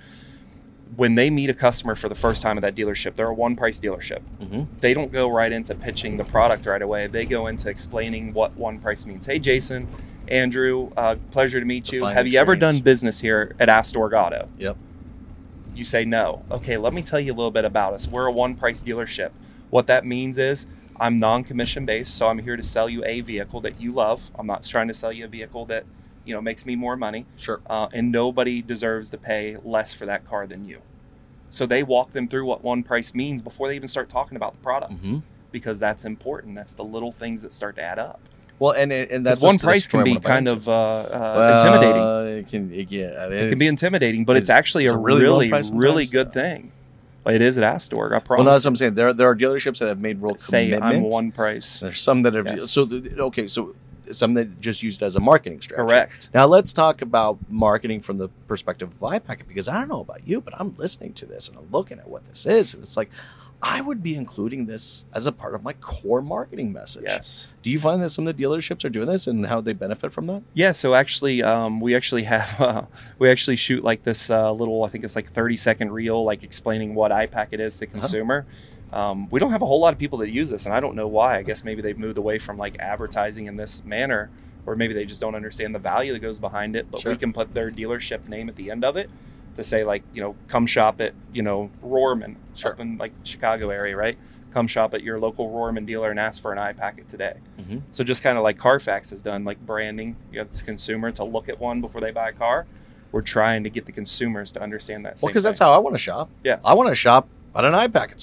Speaker 2: When they meet a customer for the first time at that dealership, they're a one-price dealership.
Speaker 1: Mhm.
Speaker 2: They don't go right into pitching the product right away. They go into explaining what one price means. Hey, Jason, Andrew, uh, pleasure to meet you.
Speaker 1: Define
Speaker 2: Have you ever
Speaker 1: experience.
Speaker 2: done business here at Astorg Auto?
Speaker 1: Yep.
Speaker 2: You say no. Okay, let me tell you a little bit about us. We're a one-price dealership. What that means is I'm non-commission based, so I'm here to sell you a vehicle that you love. I'm not trying to sell you a vehicle that, you know, makes me more money.
Speaker 1: Sure.
Speaker 2: Uh, and nobody deserves to pay less for that car than you. So they walk them through what one price means before they even start talking about the product,
Speaker 1: hmm
Speaker 2: because that's important. That's the little things that start to add up.
Speaker 1: Well, and and that's
Speaker 2: Because one
Speaker 1: just the
Speaker 2: price
Speaker 1: story
Speaker 2: can
Speaker 1: I
Speaker 2: be
Speaker 1: wanna
Speaker 2: kind
Speaker 1: buy
Speaker 2: of uh, uh,
Speaker 1: Well,
Speaker 2: intimidating.
Speaker 1: It can, it, yeah,
Speaker 2: It can be intimidating, but it's,
Speaker 1: it's-
Speaker 2: actually
Speaker 1: it's
Speaker 2: a
Speaker 1: a really
Speaker 2: really,
Speaker 1: low price
Speaker 2: really
Speaker 1: sometimes,
Speaker 2: good
Speaker 1: yeah.
Speaker 2: thing. It is at Astorg, I
Speaker 1: Well,
Speaker 2: promise.
Speaker 1: no, that's what I'm saying. There, there are dealerships that have made real
Speaker 2: Say
Speaker 1: commitment.
Speaker 2: I'm one price.
Speaker 1: There's some that have.
Speaker 2: Yes.
Speaker 1: So the, okay, so some that just used as a marketing strategy.
Speaker 2: Correct.
Speaker 1: Now let's talk about marketing from the perspective of iPacket, because I don't know about you, but I'm listening to this and I'm looking at what this is, and it's like I would be including this as a part of my core marketing message.
Speaker 2: Yes.
Speaker 1: Do you find that some of the dealerships are doing this and how they benefit from that?
Speaker 2: Yeah, so actually, um, we actually have uh, we actually shoot like this uh, little, I think it's like thirty second reel, like explaining what iPacket is to consumer. Um, we don't have a whole lot of people that use this, and I don't know why. I guess maybe they've moved away from like advertising in this manner, or maybe they just don't understand the value that goes behind it. But
Speaker 1: Sure.
Speaker 2: we can put their dealership name at the end of it to say, like, you know, come shop at, you know, Rohrman,
Speaker 1: Sure.
Speaker 2: up in like Chicago area, right? Come shop at your local Rohrman dealer and ask for an iPacket today.
Speaker 1: Mm-hmm.
Speaker 2: So just kind of like Carfax has done, like branding, you know, the consumer to look at one before they buy a car. We're trying to get the consumers to understand that.
Speaker 1: Well,
Speaker 2: same
Speaker 1: because that's
Speaker 2: thing.
Speaker 1: how I want to shop.
Speaker 2: Yeah.
Speaker 1: I want to shop at an iPacket store.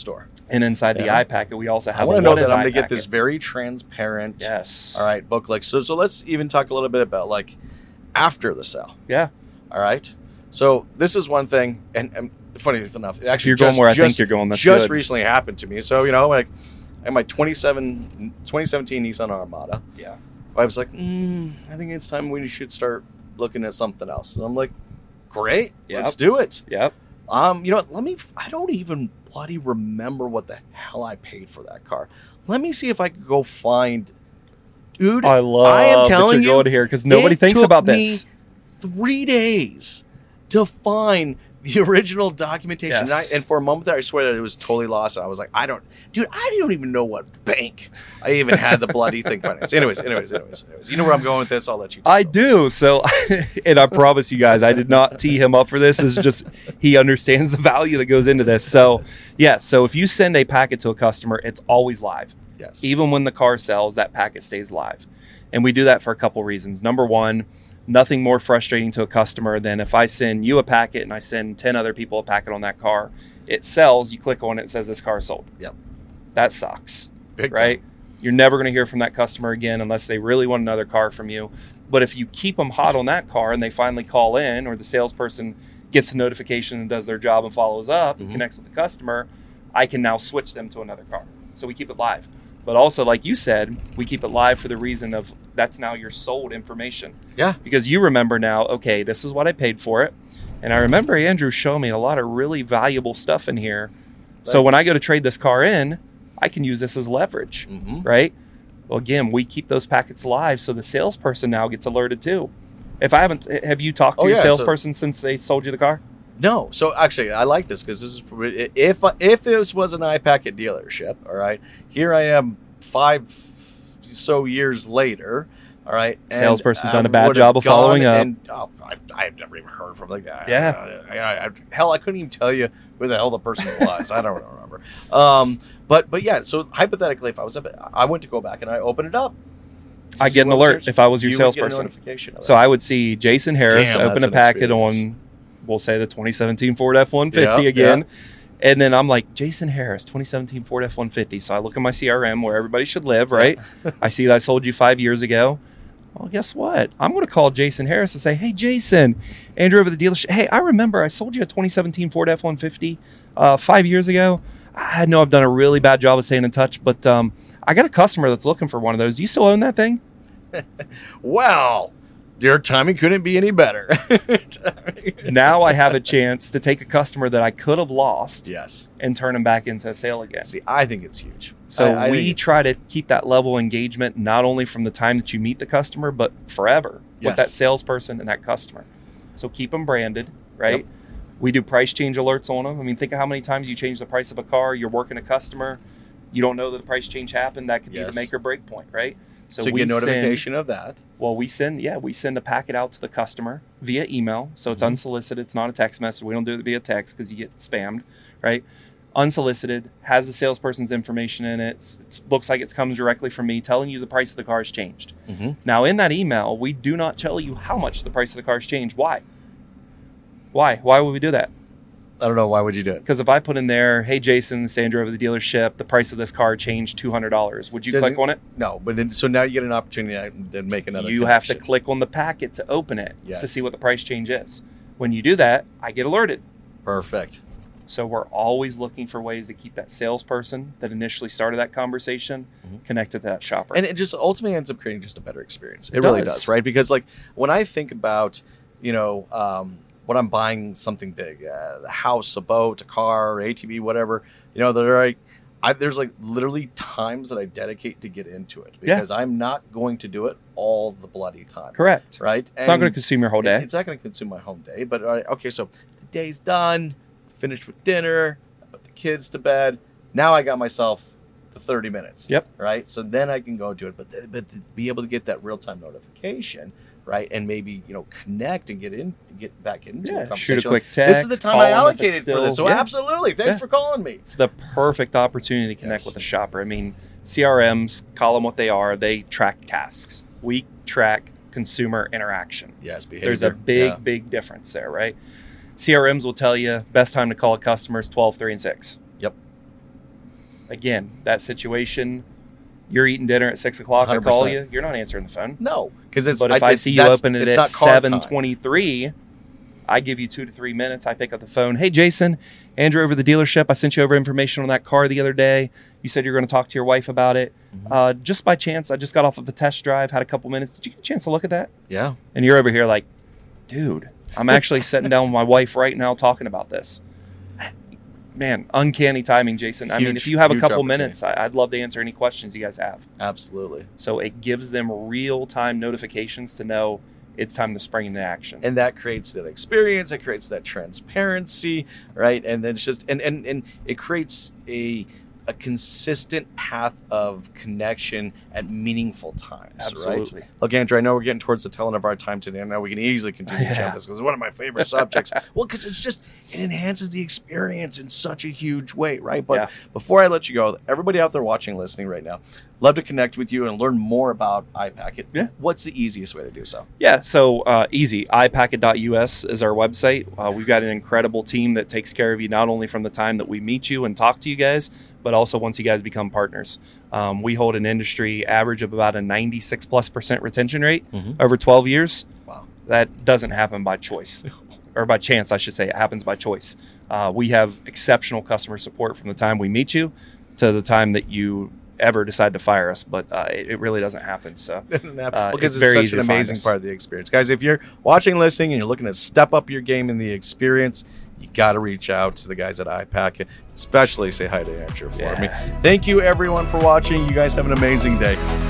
Speaker 2: And inside the
Speaker 1: Yeah.
Speaker 2: iPacket, we also
Speaker 1: I
Speaker 2: have
Speaker 1: want
Speaker 2: a
Speaker 1: to know
Speaker 2: what
Speaker 1: that
Speaker 2: is
Speaker 1: I'm going to get
Speaker 2: iPacket.
Speaker 1: this very transparent.
Speaker 2: Yes.
Speaker 1: All right, book. Like so. So let's even talk a little bit about like after the sale.
Speaker 2: Yeah.
Speaker 1: All right. So this is one thing, and, and funny enough, it actually
Speaker 2: You're going
Speaker 1: just,
Speaker 2: where I
Speaker 1: just,
Speaker 2: think you're going. That's
Speaker 1: just
Speaker 2: good.
Speaker 1: recently happened to me. So you know, like I had my twenty-seven, twenty seventeen Nissan Armada.
Speaker 2: Yeah.
Speaker 1: I was like, mm, I think it's time we should start looking at something else. And I'm like, great,
Speaker 2: Yep.
Speaker 1: let's do it.
Speaker 2: Yep.
Speaker 1: Um, you know what? Let me. I don't even bloody remember what the hell I paid for that car. Let me see if I could go find. Dude,
Speaker 2: I love
Speaker 1: I am
Speaker 2: that
Speaker 1: telling
Speaker 2: you're
Speaker 1: you,
Speaker 2: going here because nobody
Speaker 1: it
Speaker 2: thinks
Speaker 1: took
Speaker 2: about
Speaker 1: me
Speaker 2: this.
Speaker 1: Three days to find the original documentation. And, I,
Speaker 2: Yes.
Speaker 1: and for a moment there, I swear that it was totally lost. And I was like, I don't, dude, I don't even know what bank I even had the bloody thing financed. Anyways, anyways, anyways, anyways. You know where I'm going with this? I'll let you.
Speaker 2: I do. So, and I promise you guys, I did not tee him up for this. It's just he understands the value that goes into this. So, yeah. So if you send a packet to a customer, it's always live.
Speaker 1: Yes.
Speaker 2: Even when the car sells, that packet stays live. And we do that for a couple reasons. Number one, nothing more frustrating to a customer than if I send you a packet and I send ten other people a packet on that car. It sells, you click on it, it says this car is sold.
Speaker 1: Yep.
Speaker 2: That sucks,
Speaker 1: Big
Speaker 2: right?
Speaker 1: time.
Speaker 2: You're never going to hear from that customer again unless they really want another car from you. But if you keep them hot on that car and they finally call in, or the salesperson gets a notification and does their job and follows up and
Speaker 1: Mhm.
Speaker 2: connects with the customer, I can now switch them to another car. So we keep it live. But also, like you said, we keep it live for the reason of that's now your sold information.
Speaker 1: Yeah.
Speaker 2: Because you remember now, okay, this is what I paid for it. And I remember Andrew showed me a lot of really valuable stuff in here. So
Speaker 1: Right.
Speaker 2: when I go to trade this car in, I can use this as leverage,
Speaker 1: Mm-hmm.
Speaker 2: right? Well, again, we keep those packets live so the salesperson now gets alerted too. If I haven't, have you talked to
Speaker 1: Oh,
Speaker 2: your
Speaker 1: yeah, so-
Speaker 2: salesperson since they sold you the car?
Speaker 1: No, so actually, I like this because this is if if this was an iPacket dealership, all right. Here I am, five so years later, all right. and
Speaker 2: Salesperson's
Speaker 1: I
Speaker 2: done a bad
Speaker 1: would've
Speaker 2: job of following
Speaker 1: gone
Speaker 2: up.
Speaker 1: And, oh, I, I've never even heard from the guy.
Speaker 2: Yeah.
Speaker 1: I, I, I, hell, I couldn't even tell you who the hell the person was. I don't remember. Um, but but yeah. So hypothetically, if I was up, I went to go back and I opened it up.
Speaker 2: I
Speaker 1: See
Speaker 2: get an
Speaker 1: what was
Speaker 2: alert
Speaker 1: there.
Speaker 2: if I was your
Speaker 1: You would get a
Speaker 2: salesperson.
Speaker 1: notification of
Speaker 2: So
Speaker 1: that.
Speaker 2: I would see Jason Harris
Speaker 1: Damn,
Speaker 2: open
Speaker 1: that's
Speaker 2: a
Speaker 1: an
Speaker 2: packet
Speaker 1: experience.
Speaker 2: on, we'll say the twenty seventeen Ford F one fifty
Speaker 1: Yeah,
Speaker 2: again. And then I'm like, Jason Harris, twenty seventeen Ford F one fifty. So I look at my C R M where everybody should live, right? I see that I sold you five years ago. Well, guess what? I'm going to call Jason Harris and say, hey, Jason, Andrew over the dealership. Hey, I remember I sold you a twenty seventeen Ford F one fifty uh, five years ago. I know I've done a really bad job of staying in touch, but um, I got a customer that's looking for one of those. Do you still own that thing?
Speaker 1: Well, your timing couldn't be any better.
Speaker 2: Now I have a chance to take a customer that I could have lost
Speaker 1: Yes.
Speaker 2: and turn them back into a sale again.
Speaker 1: See, I think it's huge.
Speaker 2: So
Speaker 1: I- I
Speaker 2: we
Speaker 1: think it's-
Speaker 2: try to keep that level of engagement not only from the time that you meet the customer, but forever
Speaker 1: Yes.
Speaker 2: with that salesperson and that customer. So keep them branded, right?
Speaker 1: Yep.
Speaker 2: We do price change alerts on them. I mean, think of how many times you change the price of a car. You're working a customer. You don't know that the price change happened. That could be
Speaker 1: Yes.
Speaker 2: the make or break point, right?
Speaker 1: So, you get a notification of that.
Speaker 2: Well, we send, yeah, we send a packet out to the customer via email. So it's
Speaker 1: Mhm.
Speaker 2: unsolicited. It's not a text message. We don't do it via text because you get spammed, right? Unsolicited, has the salesperson's information in it. It looks like it comes directly from me telling you the price of the car has changed.
Speaker 1: Mm-hmm.
Speaker 2: Now, in that email, we do not tell you how much the price of the car has changed. Why? Why? Why would we do that?
Speaker 1: I don't know. Why would you do it?
Speaker 2: Because if I put in there, hey, Jason, Sandra over the dealership, the price of this car changed two hundred dollars. Would you
Speaker 1: Does
Speaker 2: click
Speaker 1: it-
Speaker 2: on it?
Speaker 1: No, but then, so now you get an opportunity to make another.
Speaker 2: You have to
Speaker 1: connection.
Speaker 2: click on the packet to open it
Speaker 1: Yes.
Speaker 2: to see what the price change is. When you do that, I get alerted.
Speaker 1: Perfect.
Speaker 2: So we're always looking for ways to keep that salesperson that initially started that conversation
Speaker 1: Mhm.
Speaker 2: connected to that shopper.
Speaker 1: And it just ultimately ends up creating just a better experience. It,
Speaker 2: It
Speaker 1: really
Speaker 2: does.
Speaker 1: does, right? Because like when I think about, you know, um, when I'm buying something big, uh, a house, a boat, a car, A T V, whatever, you know, there are, I, there's like literally times that I dedicate to get into it
Speaker 2: Yeah.
Speaker 1: because I'm not going to do it all the bloody time.
Speaker 2: Correct.
Speaker 1: Right?
Speaker 2: It's not going to consume your whole day.
Speaker 1: It's not going to consume my whole day. But all right, okay, so the day's done, finished with dinner, I put the kids to bed. Now I got myself the thirty minutes.
Speaker 2: Yep.
Speaker 1: Right. So then I can go do it. But th- but to be able to get that real time notification, right, and maybe you know connect and get in, get back into a
Speaker 2: Yeah,
Speaker 1: conversation.
Speaker 2: shoot a quick
Speaker 1: This
Speaker 2: text.
Speaker 1: is the time
Speaker 2: call
Speaker 1: I
Speaker 2: them if
Speaker 1: allocated
Speaker 2: it's
Speaker 1: for
Speaker 2: still-
Speaker 1: this. So
Speaker 2: yeah.
Speaker 1: absolutely, thanks
Speaker 2: Yeah.
Speaker 1: for calling me.
Speaker 2: It's the perfect opportunity to connect
Speaker 1: Yes.
Speaker 2: with a shopper. I mean, C R Ms, call them what they are. They track tasks. We track consumer interaction.
Speaker 1: Yes, behavior.
Speaker 2: There's a big,
Speaker 1: Yeah.
Speaker 2: big difference there, right? C R Ms will tell you best time to call a customer is twelve, three, and six.
Speaker 1: Yep.
Speaker 2: again, that situation, you're eating dinner at six o'clock, I call you, you're not answering the phone.
Speaker 1: No, because it's.
Speaker 2: But if I, I see you open it at seven twenty-three, I give you two to three minutes. I pick up the phone. Hey, Jason, Andrew over the dealership. I sent you over information on that car the other day. You said you're going to talk to your wife about it. Mm-hmm. Uh, just by chance, I just got off of the test drive, had a couple minutes. Did you get a chance to look at that?
Speaker 1: Yeah.
Speaker 2: And you're over here like, dude, I'm actually sitting down with my wife right now talking about this. Man, uncanny timing, Jason. I huge, mean, if you have a couple minutes, I, I'd love to answer any questions you guys have.
Speaker 1: Absolutely.
Speaker 2: So it gives them real-time notifications to know it's time to spring into action.
Speaker 1: And that creates that experience. It creates that transparency, right? And then it's just, and, and, and it creates a, a consistent path of connection at meaningful times,
Speaker 2: Absolutely.
Speaker 1: right? Look, Andrew, I know we're getting towards the tail end of our time today. I know we can easily continue yeah. to chat this because it's one of my favorite subjects. Well, because it's just, it enhances the experience in such a huge way, right? But
Speaker 2: yeah.
Speaker 1: before I let you go, everybody out there watching, listening right now, love to connect with you and learn more about iPacket.
Speaker 2: Yeah.
Speaker 1: What's the easiest way to do so?
Speaker 2: Yeah, so uh, easy. i packet dot U S is our website. Uh, we've got an incredible team that takes care of you not only from the time that we meet you and talk to you guys, but also once you guys become partners. Um, we hold an industry average of about a ninety-six plus percent retention rate mm-hmm. over twelve years.
Speaker 1: Wow.
Speaker 2: That doesn't happen by choice. Or by chance, I should say. It happens by choice. Uh, we have exceptional customer support from the time we meet you to the time that you ever decide to fire us, but uh, it, it really doesn't happen. So
Speaker 1: uh, because
Speaker 2: well,
Speaker 1: it's, it's such an amazing part of the experience, guys. If you're watching, listening, and you're looking to step up your game in the experience, you got to reach out to the guys at iPacket. Especially say hi to Andrew for
Speaker 2: yeah.
Speaker 1: me. Thank you, everyone, for watching. You guys have an amazing day.